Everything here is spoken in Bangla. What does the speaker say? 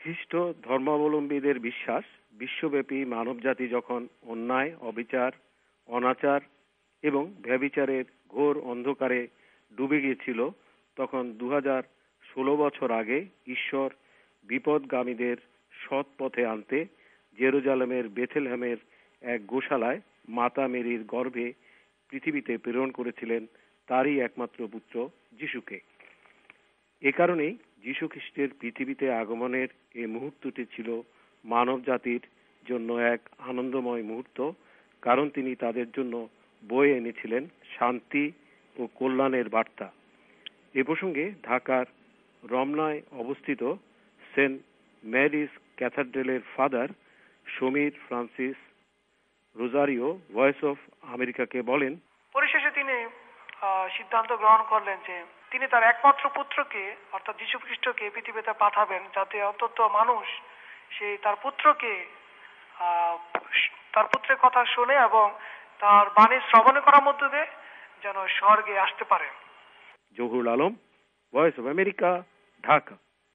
খ্রিস্ট ধর্মাবলম্বীদের বিশ্বাস, বিশ্বব্যাপী মানবজাতি যখন অন্যায়, অবিচার, অনাচার এবং ব্যভিচারের ঘোর অন্ধকারে ডুবে গিয়েছিল, তখন 2016 বছর আগে ঈশ্বর বিপদগামীদের সৎ পথে আনতে জেরুজালেমের বেথেলহেমের এক গোশালায় মাতা মেরির গর্ভে পৃথিবীতে প্রেরণ করেছিলেন তারই একমাত্র পুত্র যিশুকে। এ কারণেই যিশু খ্রিস্টের পৃথিবীতে আগমনের এই মুহূর্তটি ছিল মানব জাতির জন্য এক আনন্দময় মুহূর্ত, কারণ তিনি তাদের জন্য বয়ে এনেছিলেন শান্তি ও কল্যাণের বার্তা। এ প্রসঙ্গে ঢাকার রমনায় অবস্থিত সেন্ট ম্যারিজ ক্যাথেড্রালের Father Samir Francis Rozario voice of আমেরিকাকে বলেন, পরিশেষে তিনি সিদ্ধান্ত গ্রহণ করলেন যে তিনি তার একমাত্র পুত্রকে অর্থাৎ যীশু খ্রিস্টকে পৃথিবীতে পাঠাবেন, যাতে অন্তত মানুষ সেই তার পুত্রের কথা শুনে এবং তার বাণী শ্রবণ করার মধ্য দিয়ে যেন স্বর্গে আসতে পারে। Zahurul Alam, Voice of America, Dhaka.